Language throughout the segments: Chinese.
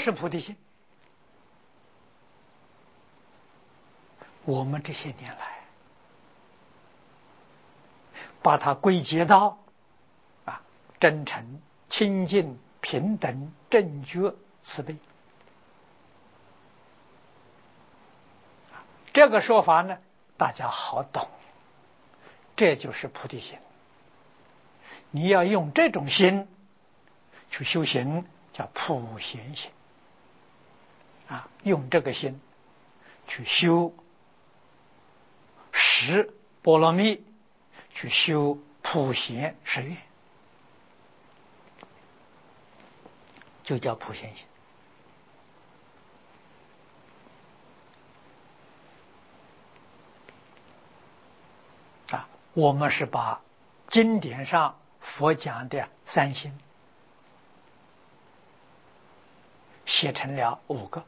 是菩提心。我们这些年来把它归结到真诚、清净、平等、正觉、慈悲，这个说法呢，大家好懂，这就是菩提心。你要用这种心去修行，叫普贤行用这个心去修十波罗蜜，去修普贤十愿，就叫普贤行。我们是把经典上佛讲的三心写成了5个。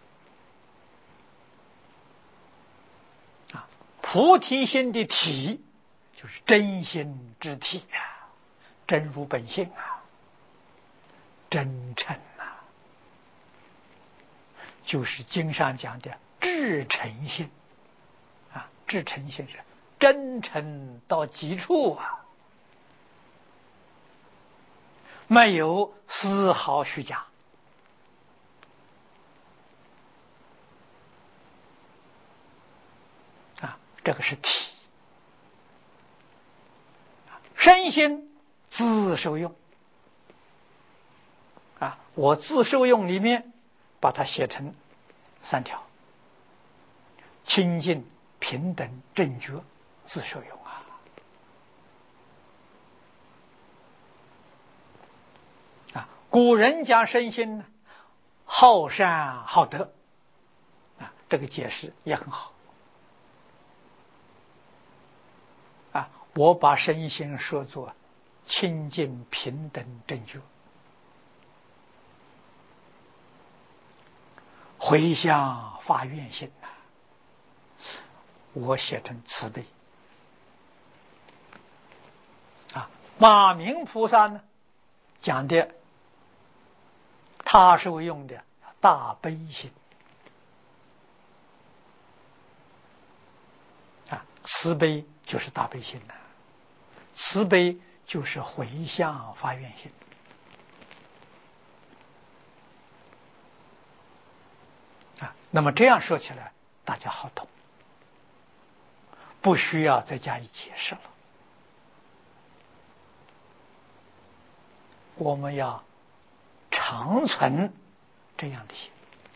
菩提心的体就是真心之体真如本性真诚就是经上讲的至诚心至诚心是真诚到极处没有丝毫虚假这个是体。身心自受用我自受用里面把它写成3条：清净、平等、正觉、自受用古人讲身心呢，好善好德这个解释也很好我把身心说作清净、平等、正觉，回向发愿心我写成慈悲马明菩萨呢讲的他是会用的大悲心慈悲就是大悲心慈悲就是回向发愿心那么这样说起来大家好懂，不需要再加以解释了。我们要长存这样的心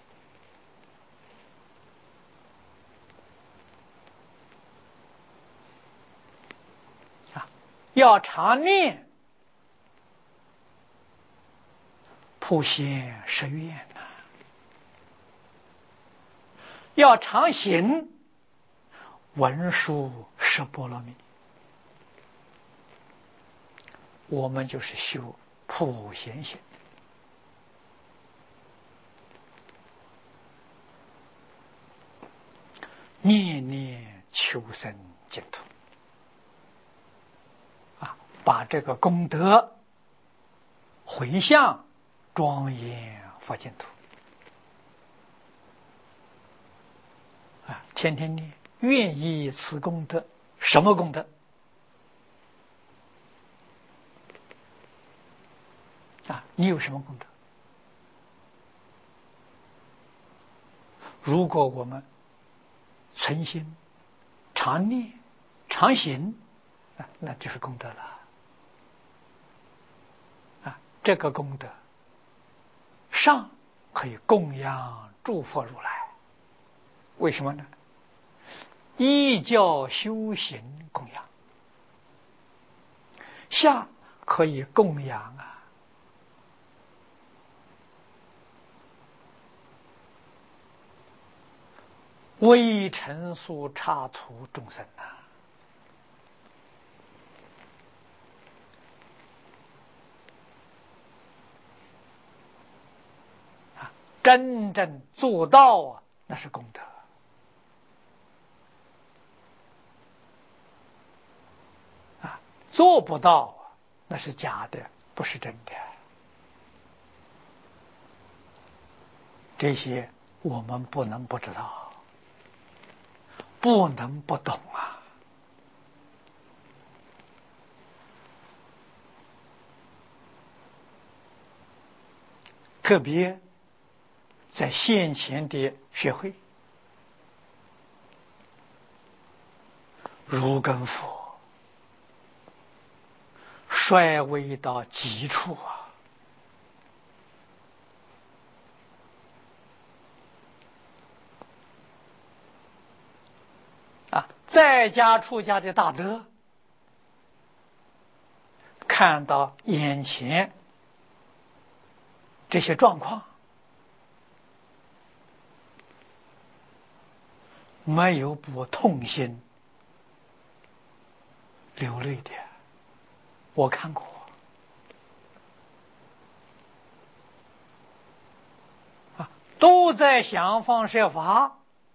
要常念普贤十愿要常行文殊十波罗蜜，我们就是修普贤行念念求生净土把这个功德回向庄严佛净土天天念，愿以此功德。什么功德你有什么功德？如果我们存心常念常行那就是功德了这个功德上可以供养诸佛如来，为什么呢？依教修行供养，下可以供养微尘俗刹土众生真正做到那是功德做不到那是假的，不是真的这些我们不能不知道，不能不懂啊。特别在先前的学会，如根佛衰微到极处在家出家的大德看到眼前这些状况，没有不痛心流泪的，我看过都在想方设法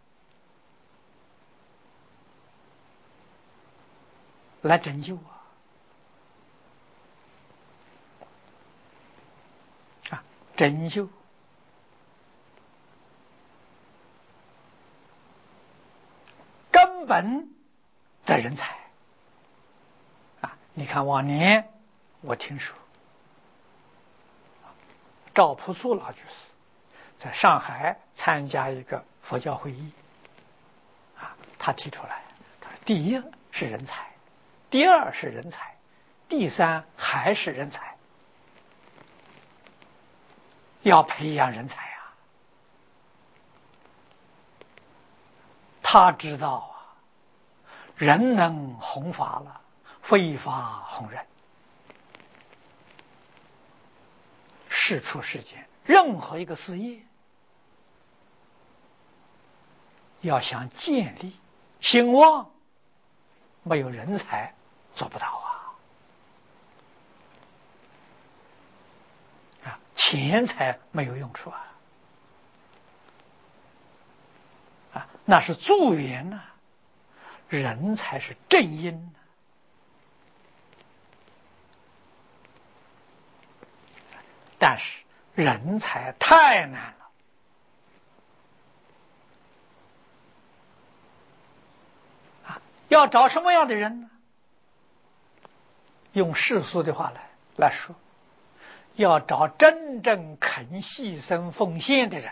来拯救拯救根本在人才你看往年我听说赵朴素老居士在上海参加一个佛教会议他提出来，他说第一是人才，第二是人才，第三还是人才，要培养人才他知道人能弘法了，非法弘人。世出世间，任何一个事业要想建立兴旺，没有人才做不到钱财没有用处那是助缘人才是正因但是人才太难了要找什么样的人呢？用世俗的话来说，要找真正肯牺牲奉献的人，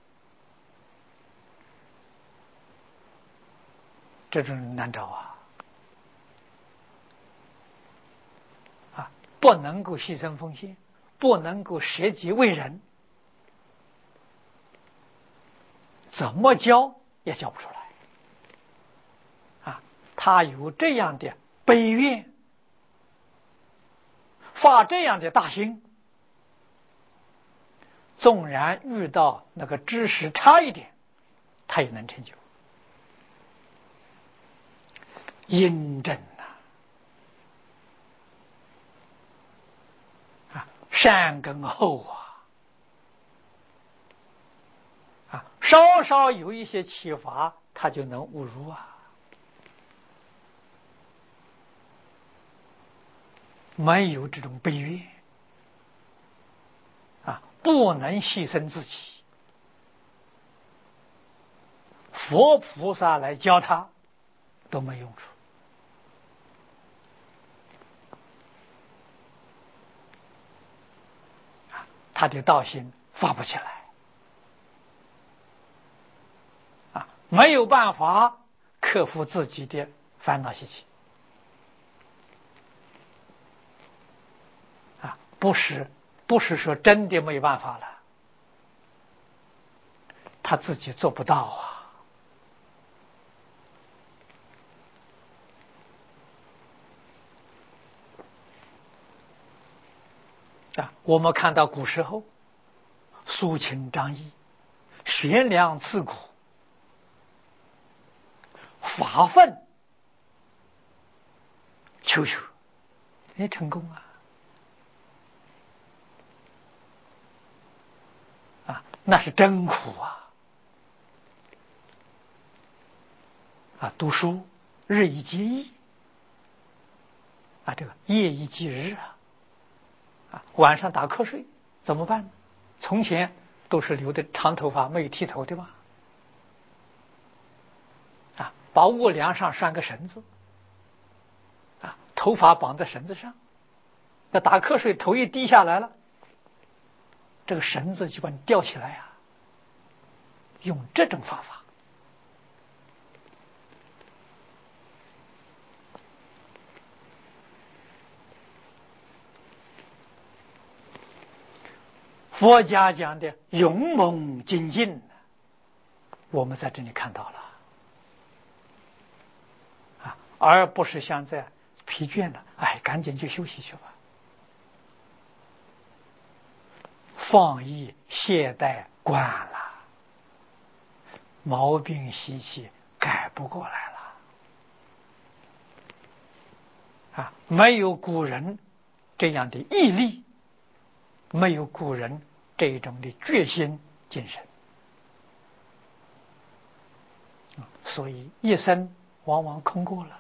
这种人难找不能够牺牲奉献，不能够舍己为人，怎么教也教不出来他有这样的悲愿，发这样的大心，纵然遇到那个知识差一点，他也能成就。因正善根厚稍稍有一些启发，他就能悟入没有这种悲愿不能牺牲自己，佛菩萨来教他都没用处他的道心发不起来没有办法克服自己的烦恼习气不是说真的没办法了，他自己做不到我们看到古时候肃清张毅，悬梁刺股，发愤求学，成功那是真苦读书日以继夜这个夜以继日晚上打瞌睡怎么办呢？从前都是留的长头发，没有剃头的吧？啊，把卧梁上拴个绳子，啊，头发绑在绳子上，要打瞌睡，头一低下来了，这个绳子就把你吊起来啊。用这种方法，佛家讲的勇猛精进，我们在这里看到了啊，而不是像这样疲倦了，哎，赶紧去休息去吧，放逸懈怠惯了，毛病习气改不过来了啊！没有古人这样的毅力，没有古人这种的决心精神，所以一生往往空过了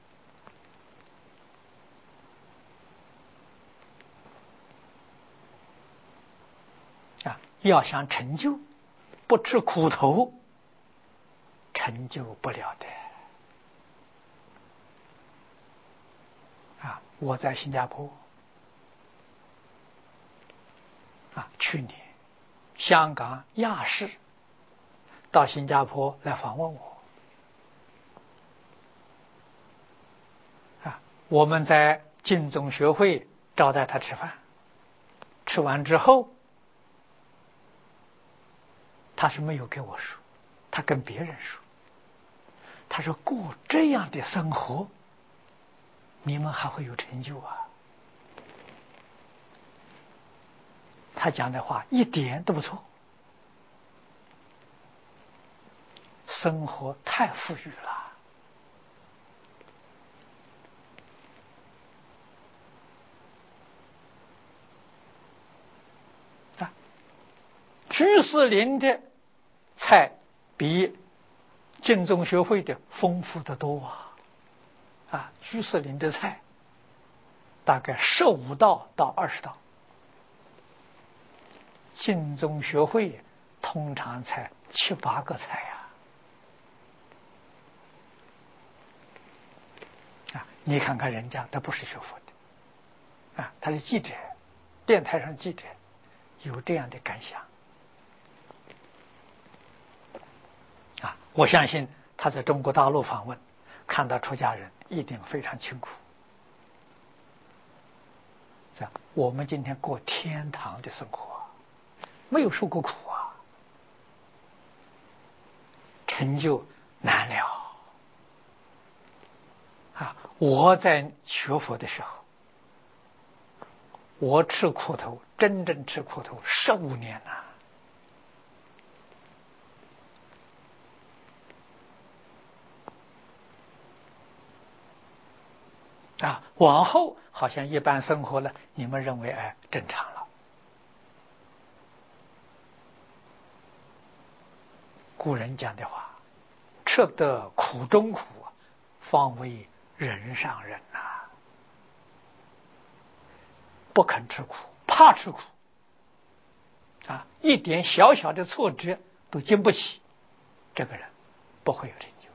啊！要想成就，不吃苦头，成就不了的啊！我在新加坡啊，去年香港亚视到新加坡来访问我啊，我们在净宗学会招待他吃饭，吃完之后，他是没有给我说，他跟别人说，他说过这样的生活，你们还会有成就啊？他讲的话一点都不错，生活太富裕了啊！居士林的菜比净宗学会的丰富得多啊！居士林的菜大概15道到20道，净宗学会通常才7、8个菜啊！你看看人家，他不是学佛的啊，他是记者，电台上记者，有这样的感想啊！我相信他在中国大陆访问，看到出家人一定非常辛苦。我们今天过天堂的生活，没有受过苦啊，成就难了啊！我在学佛的时候，我吃苦头，真正吃苦头15年了啊！往后好像一般生活了，你们认为哎正常了。古人讲的话，吃得苦中苦，方为人上人呐。不肯吃苦，怕吃苦啊，一点小小的挫折都经不起，这个人不会有成就。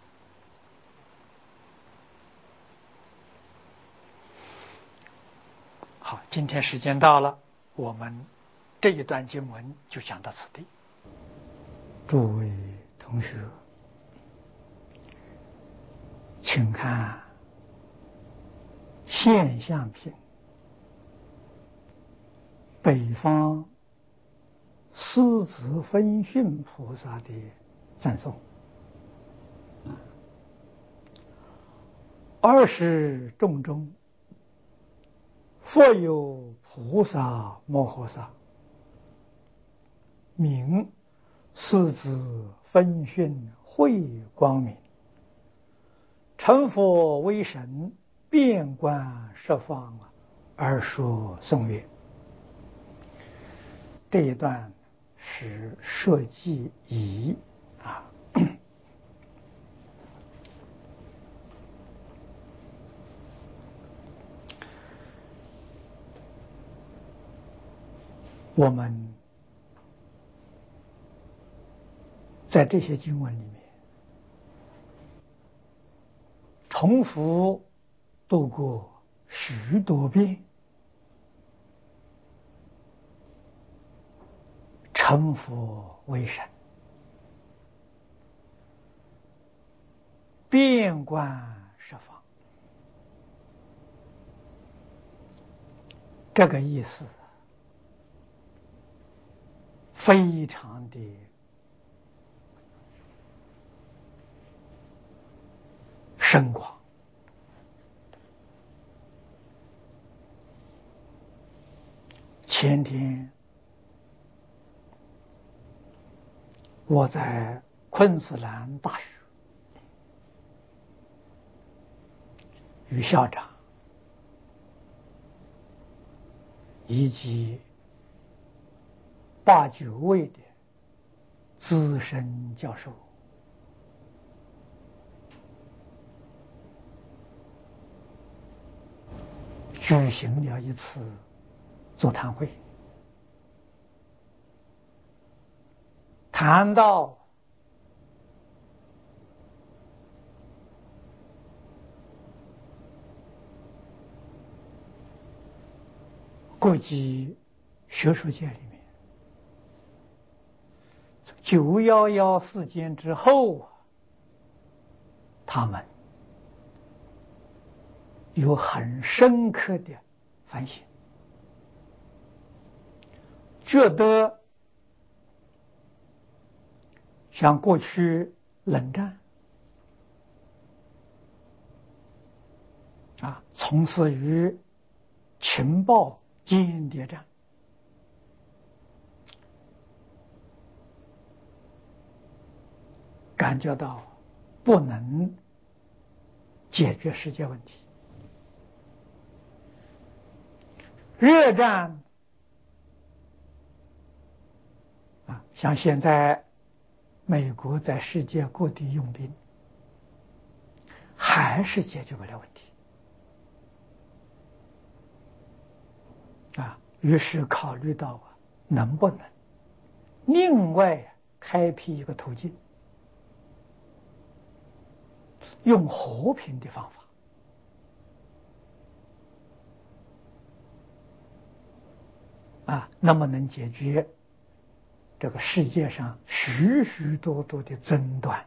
好，今天时间到了，我们这一段经文就讲到此地。诸位同学，请看现象品北方狮子分训菩萨的赞颂：20众中，复有菩萨摩诃萨，名狮子分训慧光明，成佛为神，遍观十方而说颂曰。这一段是设计仪啊，我们在这些经文里面重复读过许多遍，成佛为神，遍观十方，这个意思非常的深广。前天我在昆士兰大学与校长以及8、9位的资深教授举行了一次座谈会，谈到国际学术界里面911事件之后，他们有很深刻的反省，觉得像过去冷战从事于情报间谍战，感觉到不能解决世界问题。热战像现在美国在世界各地用兵，还是解决不了问题于是考虑到能不能另外开辟一个途径，用和平的方法那么能解决这个世界上许许多多的争端。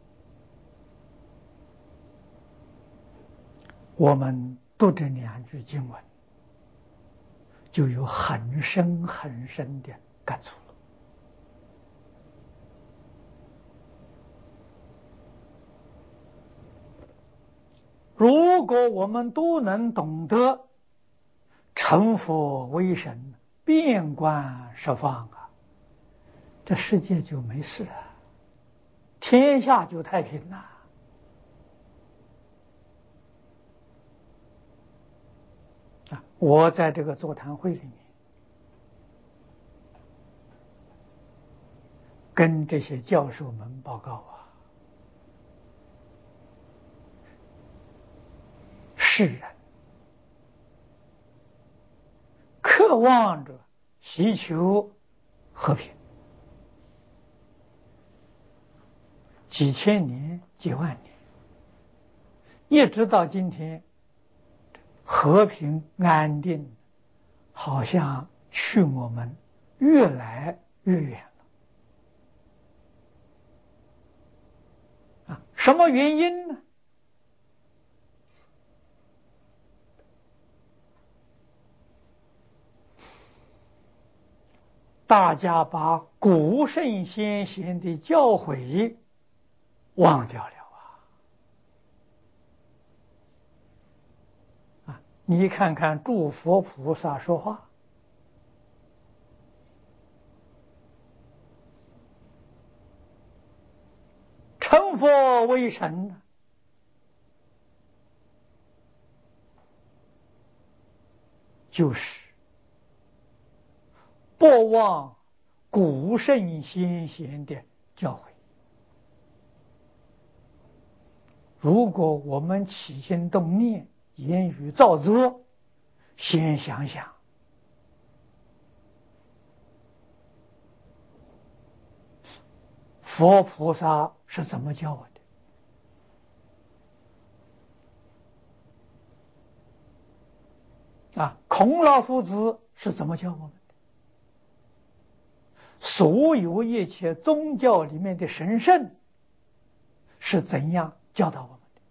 我们读这2句经文，就有很深很深的感触了。如果我们都能懂得成佛为神，遍观十方这世界就没事了，天下就太平了。我在这个座谈会里面跟这些教授们报告世人渴望着祈求和平，几千年几万年，一直到今天，和平安定好像离我们越来越远了什么原因呢？大家把古圣先贤的教诲忘掉了你看看诸佛菩萨说话，成佛为神，就是不忘古圣先贤的教诲。如果我们起心动念、言语造作，先想想佛菩萨是怎么教我的？孔老夫子是怎么教我们的？所有一切宗教里面的神圣是怎样教导我们的？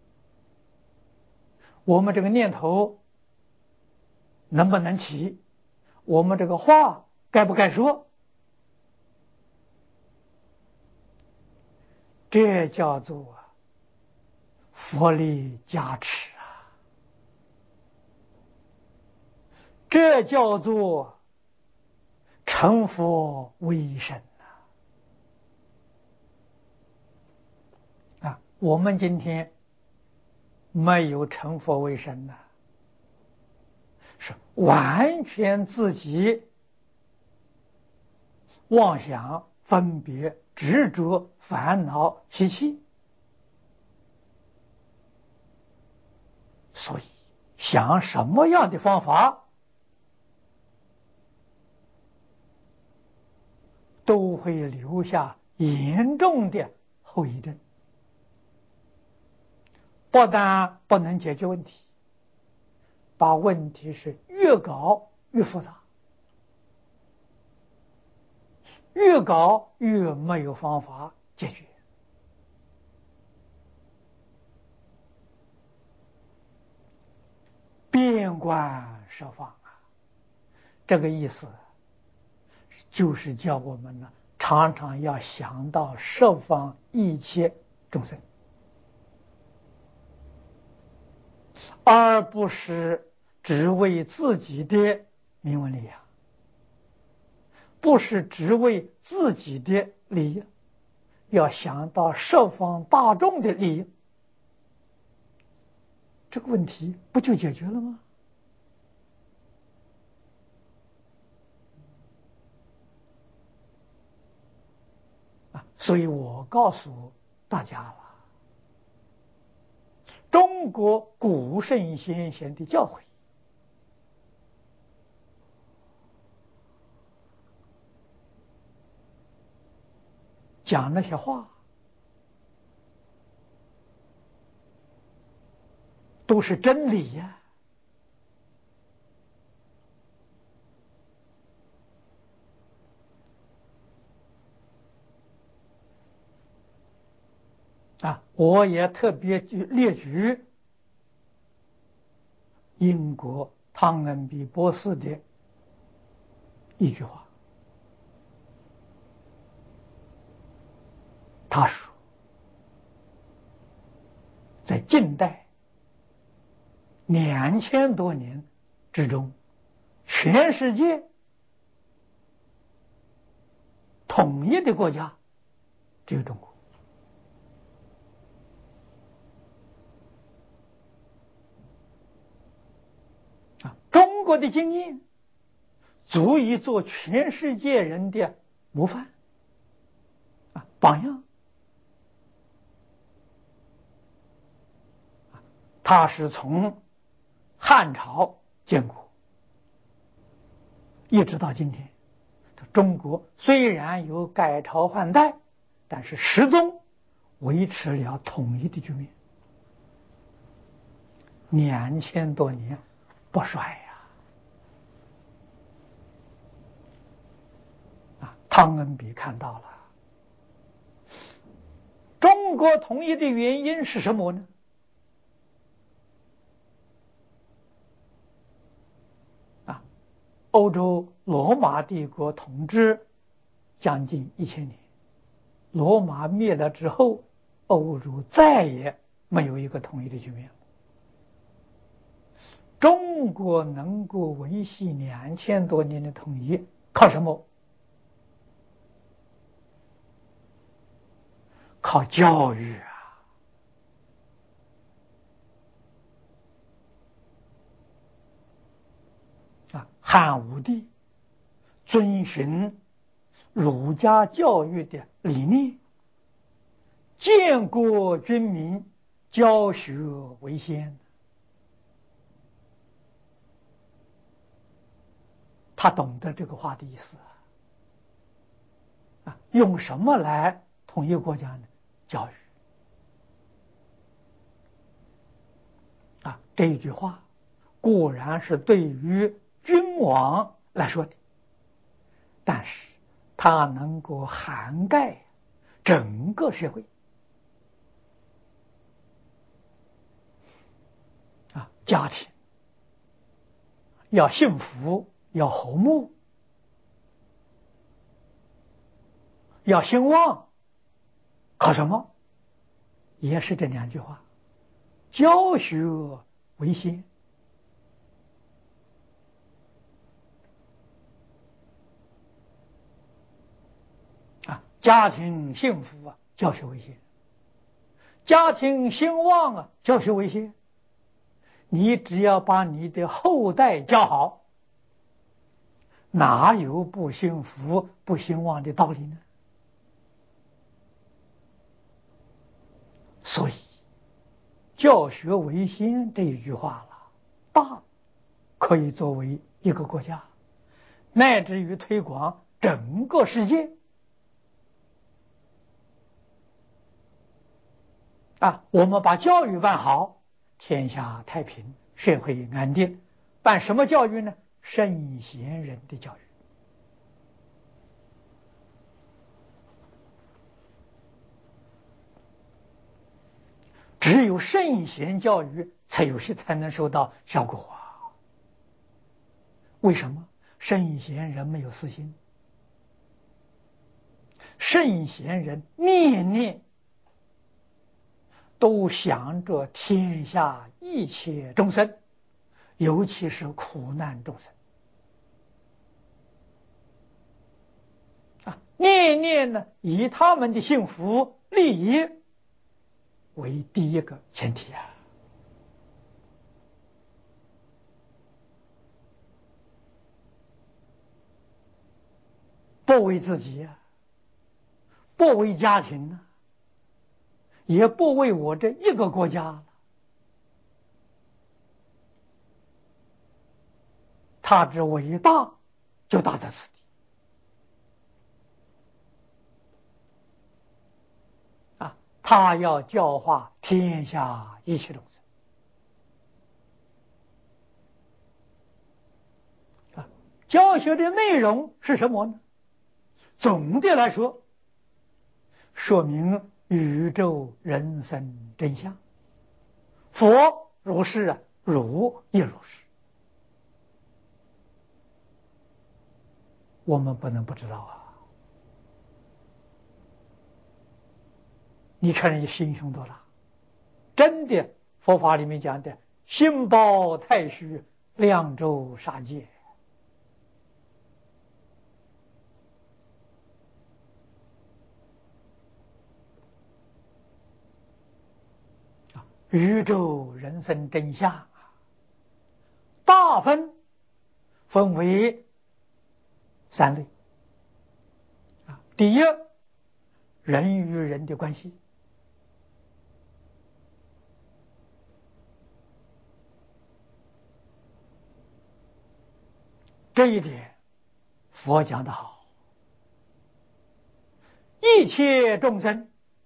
我们这个念头能不能起？我们这个话该不该说？这叫做佛力加持啊！这叫做成佛为神我们今天没有成佛为神呐，是完全自己妄想、分别、执着、烦恼、习气，所以想什么样的方法都会留下严重的后遗症，不但不能解决问题，把问题是越搞越复杂，越搞越没有方法解决。遍观十方这个意思就是叫我们呢，常常要想到十方一切众生，而不是只为自己的名闻利养，不是只为自己的利益，要想到十方大众的利益，这个问题不就解决了吗？所以我告诉大家了，中国古圣先贤的教诲，讲那些话，都是真理呀。我也特别列举英国汤恩比博士的一句话，他说，在近代2000多年之中，全世界统一的国家只有中国。中国的经验足以做全世界人的模范榜样。他是从汉朝建国，一直到今天，中国虽然有改朝换代，但是始终维持了统一的局面，2000多年不衰汤恩比看到了，中国统一的原因是什么呢？欧洲罗马帝国统治将近1000年，罗马灭了之后，欧洲再也没有一个统一的局面。中国能够维系2000多年的统一，靠什么？靠教育汉武帝遵循儒家教育的理念，建国军民，教学为先。他懂得这个话的意思用什么来统一国家呢教育。这一句话固然是对于君王来说的，但是它能够涵盖整个社会。家庭要幸福，要和睦，要兴旺，靠什么？也是这两句话：教学为先。家庭幸福教学为先；家庭兴旺教学为先。你只要把你的后代教好，哪有不幸福不兴旺的道理呢？所以教学为先这一句话了，大可以作为一个国家乃至于推广整个世界我们把教育办好，天下太平，社会安定。办什么教育呢？圣贤人的教育。只有圣贤教育才能收到效果为什么？圣贤人没有私心，圣贤人念念都想着天下一切众生，尤其是苦难众生念念呢以他们的幸福利益为第一个前提不为自己不为家庭也不为我这一个国家他之伟大就大在此地他要教化天下一切众生教学的内容是什么呢？总的来说，说明宇宙人生真相。佛如是儒亦如是，我们不能不知道你看人家心胸多大，真的佛法里面讲的心包太虚，量周杀戒宇宙人生真相大分为三类第一，人与人的关系，这一点佛讲得好，一切众生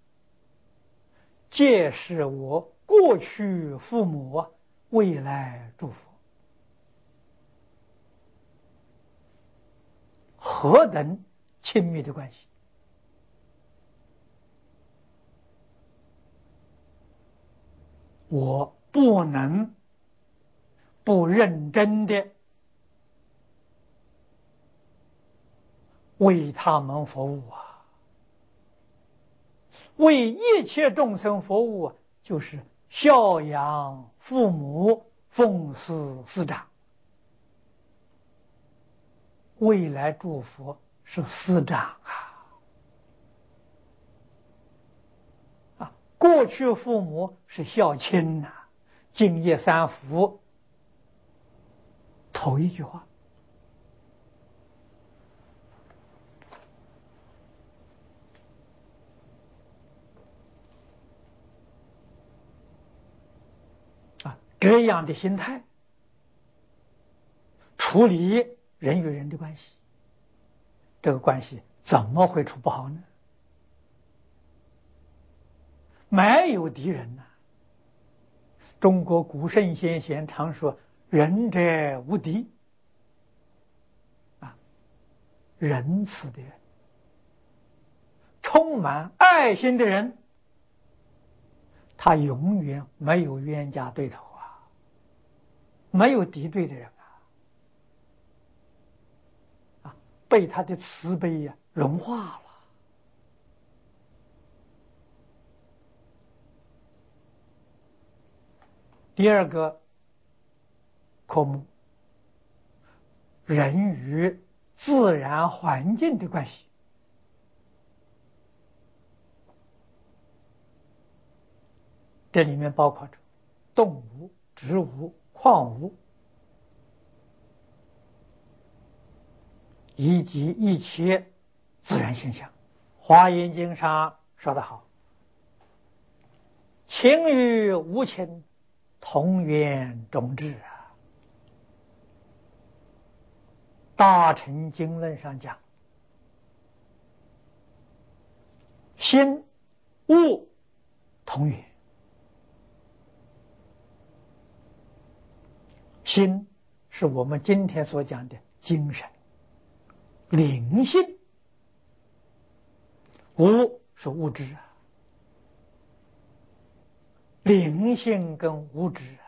皆是我过去父母未来祝福，何等亲密的关系！我不能不认真的为他们服务为一切众生服务就是孝养父母，奉事师长。未来祝福是师长过去父母是孝亲敬业三福，头一句话这样的心态处理人与人的关系，这个关系怎么会处不好呢？ 没有敌人呐。中国古圣先贤常说仁者无敌啊，仁慈的人，充满爱心的人，他永远没有冤家对头啊，没有敌对的人啊，被他的慈悲呀融化了。第二个科目，人与自然环境的关系。这里面包括着动物、植物、矿物，以及一切自然现象。华严经上说得好，情与无情，同源种质啊。大乘经论上讲，心物同源。心是我们今天所讲的精神、灵性，物是物质啊。灵性跟物质啊，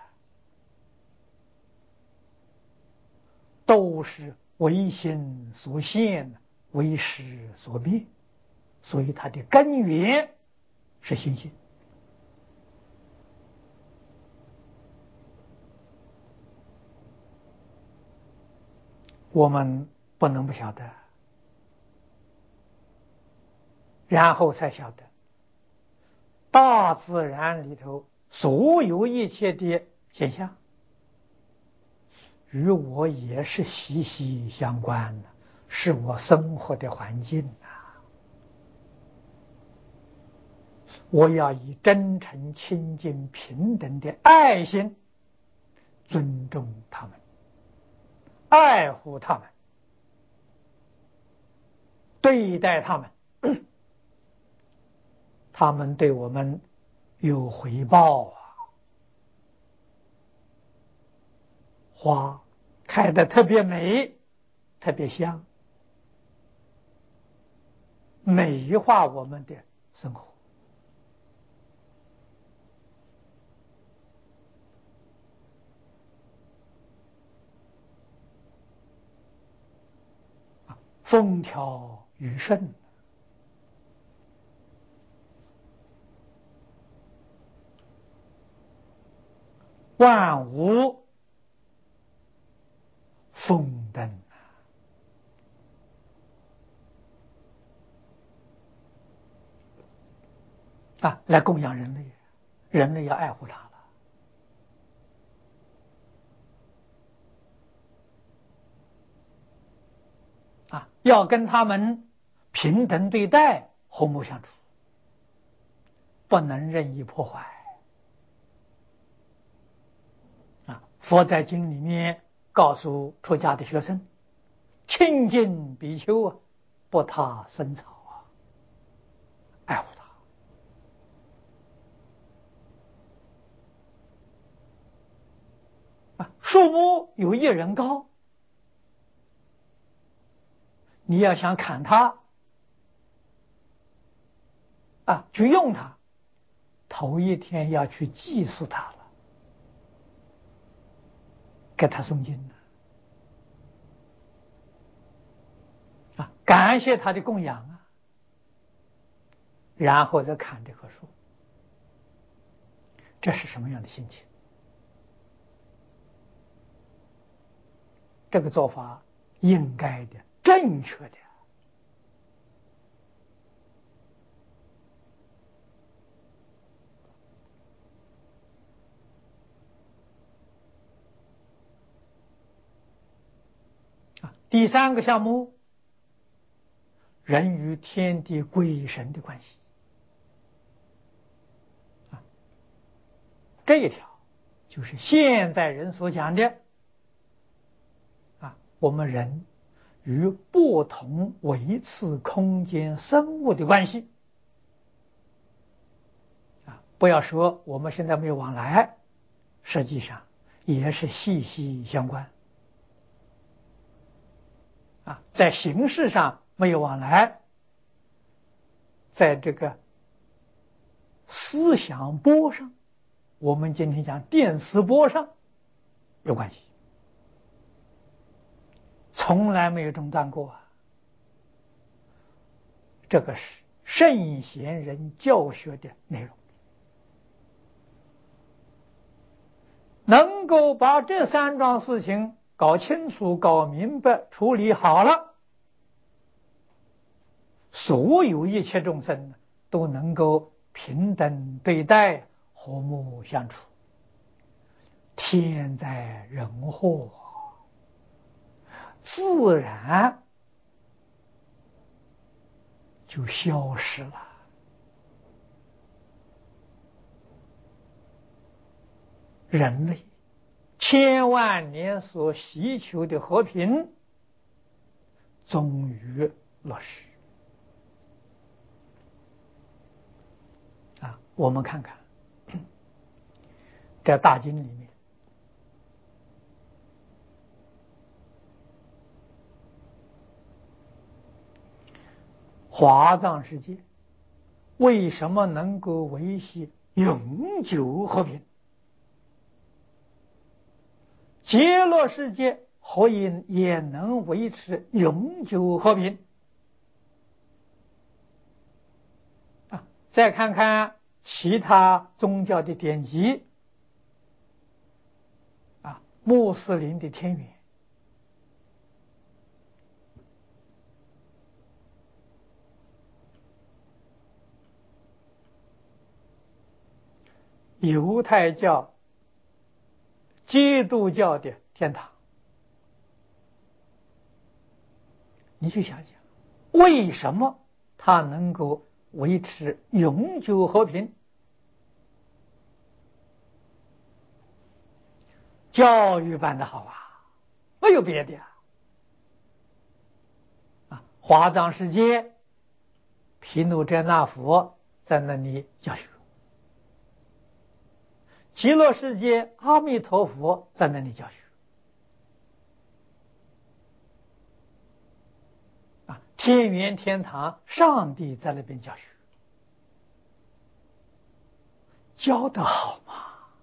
都是为心所现，为识所变，所以它的根源是心性。我们不能不晓得，然后才晓得大自然里头所有一切的现象与我也是息息相关的，是我生活的环境啊。我要以真诚、清净、平等的爱心尊重他们，爱护他们，对待他们，他们对我们有回报啊。花开得特别美，特别香，美化我们的生活啊，风调雨顺，万物丰登啊，来供养人类，人类要爱护它了啊，要跟他们平等对待，和睦相处，不能任意破坏啊。佛在经里面告诉出家的学生，清净比丘啊，不踏生草啊，爱护它啊。树木有一人高，你要想砍它啊，去用它，头一天要去祭祀它了，给它诵经啊，感谢他的供养啊，然后再砍这棵树，这是什么样的心情？这个做法应该的、正确的啊。第三个项目，人与天地鬼神的关系啊，这一条就是现在人所讲的啊，我们人与不同维次空间生物的关系啊， 不要说我们现在没有往来，实际上也是息息相关。在形式上没有往来，在这个思想波上，我们今天讲电磁波上有关系，从来没有中断过啊。这个是圣贤人教学的内容，能够把这三桩事情搞清楚、搞明白、处理好了，所有一切众生都能够平等对待，和睦相处，天灾人祸自然就消失了。人类千万年所希求的和平终于落实。我们看看在大经里面，华藏世界为什么能够维系永久和平？极乐世界何以也能维持永久和平？再看看其他宗教的典籍，穆斯林的天园，犹太教、基督教的天堂，你去想想，为什么它能够维持永久和平？教育办得好啊，没有别的华藏世界，毗卢遮那佛在那里教学，极乐世界阿弥陀佛在那里教学，天园天堂上帝在那边教学，教得好吗？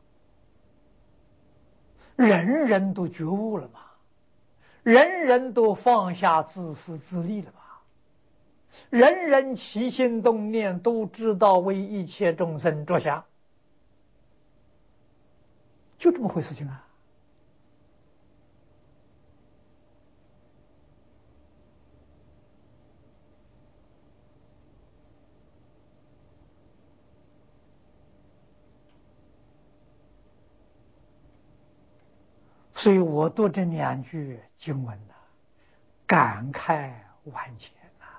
人人都觉悟了吗？人人都放下自私自利了吗？人人起心动念都知道为一切众生着想，就这么回事情啊。所以我读这两句经文感慨万千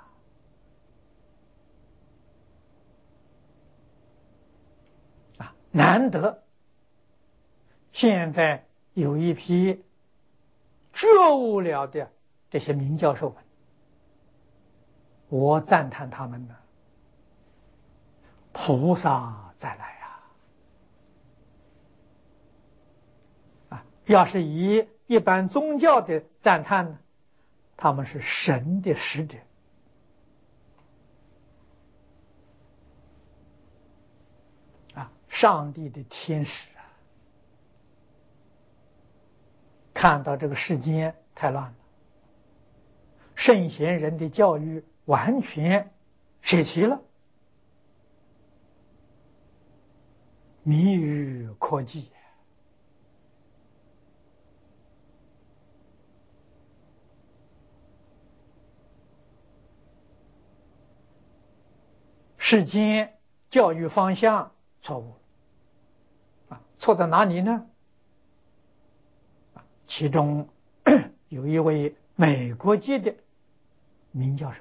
难得现在有一批觉悟了的这些明教授们，我赞叹他们呢，菩萨再来要是以一般宗教的赞叹呢，他们是神的使者上帝的天使看到这个世间太乱了，圣贤人的教育完全舍弃了，迷于科技，世间教育方向错误错在哪里呢？其中有一位美国籍的名教授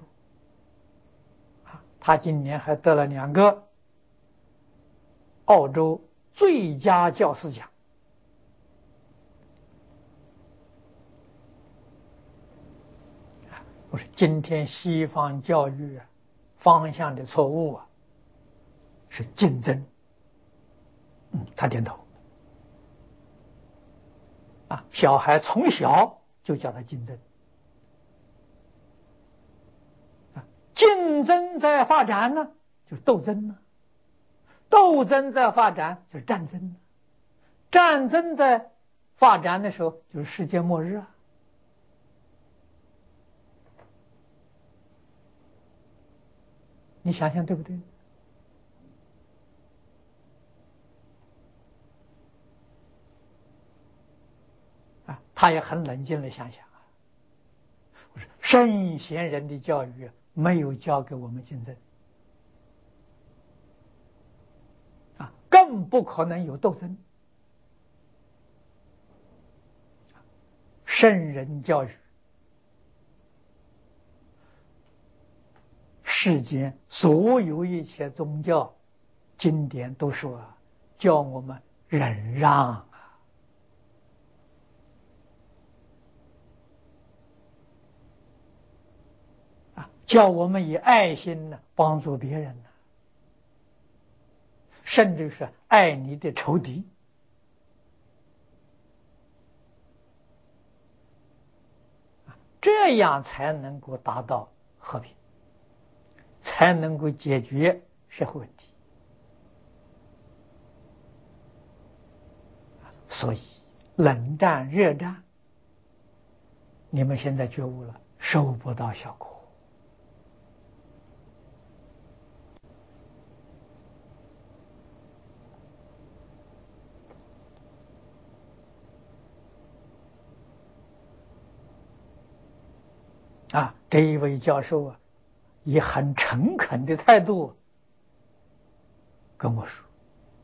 他今年还得了2个澳洲最佳教师奖。我说今天西方教育方向的错误是竞争， 他点头。小孩从小就叫他竞争，竞争在发展呢，就是斗争呢；斗争在发展就是战争呢；战争在发展的时候就是世界末日啊。你想想对不对？他也很冷静的想想圣贤人的教育没有教给我们竞争更不可能有斗争。圣人教育，世间所有一切宗教经典都说叫我们忍让叫我们以爱心呢帮助别人呢，甚至是爱你的仇敌。这样才能够达到和平，才能够解决社会问题。所以冷战热战你们现在觉悟了，收不到效果这一位教授以很诚恳的态度跟我说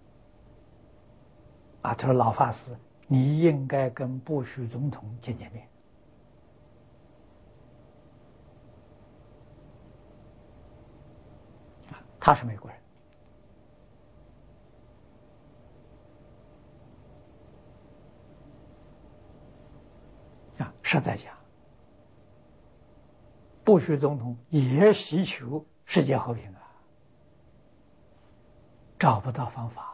他说老法师，你应该跟布什总统见见面。他是美国人实在讲，布什总统也希求世界和平找不到方法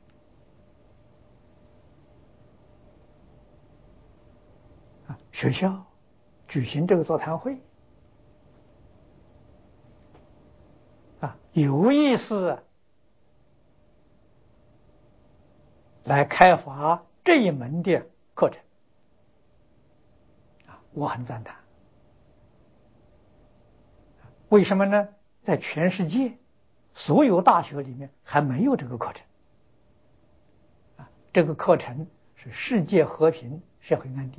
学校举行这个座谈会有意识来开发这一门的课程我很赞叹。为什么呢？在全世界所有大学里面还没有这个课程这个课程是世界和平社会安定。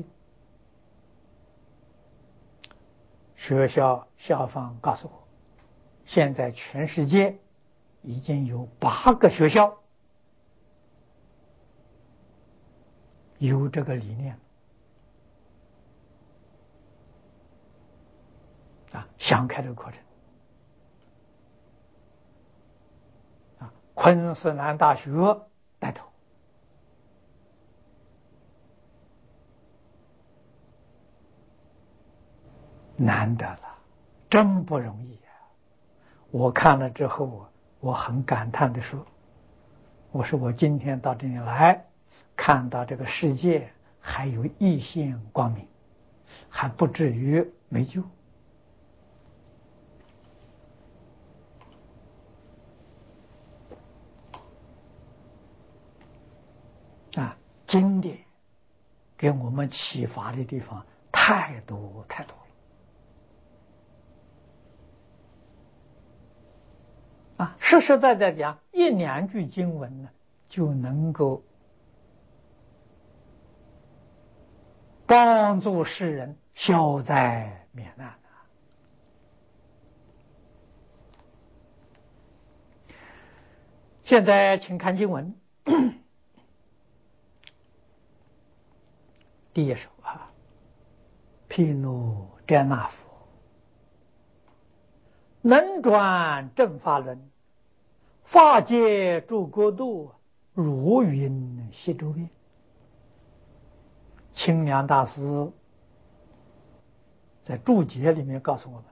学校校方告诉我，现在全世界已经有8个学校有这个理念想开这个课程昆士兰大学带头难得了，真不容易我看了之后我很感叹地说，我说我今天到这里来看到这个世界还有一线光明，还不至于没救经典给我们启发的地方太多太多了实实在在讲1、2句经文呢就能够帮助世人消灾免难现在请看经文第一首毗卢遮那佛，能转正法轮，法界诸国度，如云吸周遍。清凉大师在注解里面告诉我们，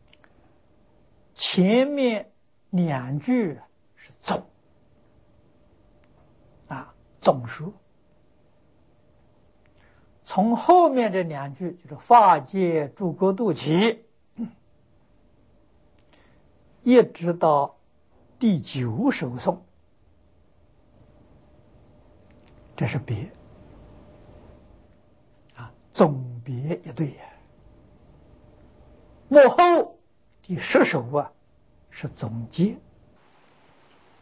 前面2句是咒， 总数。从后面这两句就是法界诸国度起，一直到第9首颂，这是别总别一对呀。幕后第10首是总结。